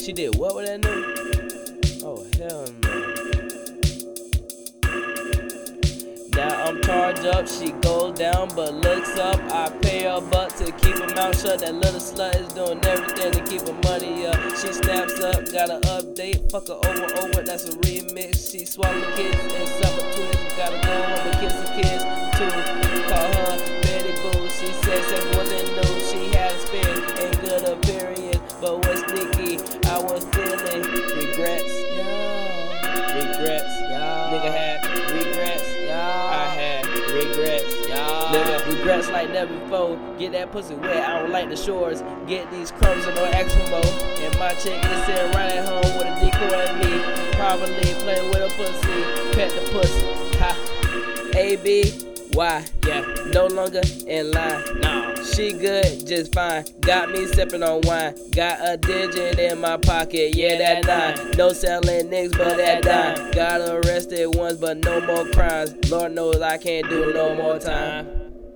She did what with that nigga? Oh, hell no. Now I'm charged up, she goes down but looks up. I pay her butt to keep her mouth shut. That little slut is doing everything to keep her money up. She snaps up, got an update, fuck her over, that's a remix. She swallow kids and summer twins. Gotta go home and kiss the kids too. Call her Betty Boo. She said sex wasn't new, she had a spin and good appearance. But what's sneaky, I was feeling regrets. Yeah. Regrets. Yeah. Nigga had regrets. I had regrets, nigga, regrets like never before. Get that pussy wet, I don't like the shores. Get these crumbs and no ask for more. And my chick is sitting right at home with a decoy at me. Probably playing with a pussy, pet the pussy. Ha, A-B-Y, yeah, no longer in line. No, she good, just fine. Got me sipping on wine. Got a digit in my pocket, yeah, that 9. No selling niggas, but that dime. Got arrested once, but no more crimes. Lord knows I can't do no more time.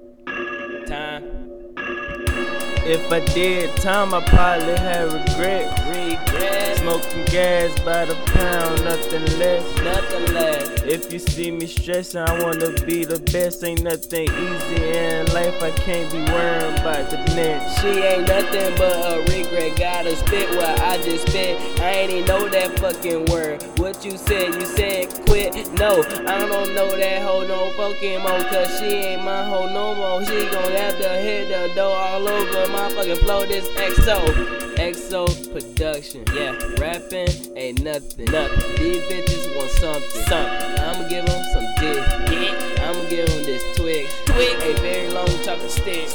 If I did time, I probably had regret. Smoking gas by the pound, nothing less. If you see me stressing, I wanna be the best. Ain't nothing easy in life, I can't be worrying about the next. She ain't nothing but a regret. Gotta spit what I just spit. I ain't even know that fucking word. What you said quit. No, I don't know that hoe no fucking more. Cause she ain't my hoe no more. She gon' have to hit the door all over my fucking flow. This XO production, yeah, rapping ain't nothing. These bitches want something. I'ma give them some dick, I'ma give them this twig, a very long chocolate stick,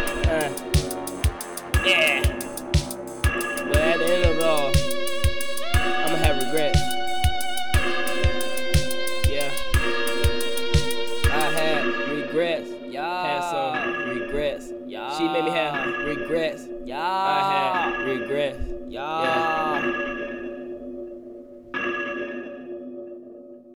yeah. But at the end of it all, I'ma have regrets. Yeah, I had regrets. Had some regrets. She made me have regrets. I had regrets. Yeah.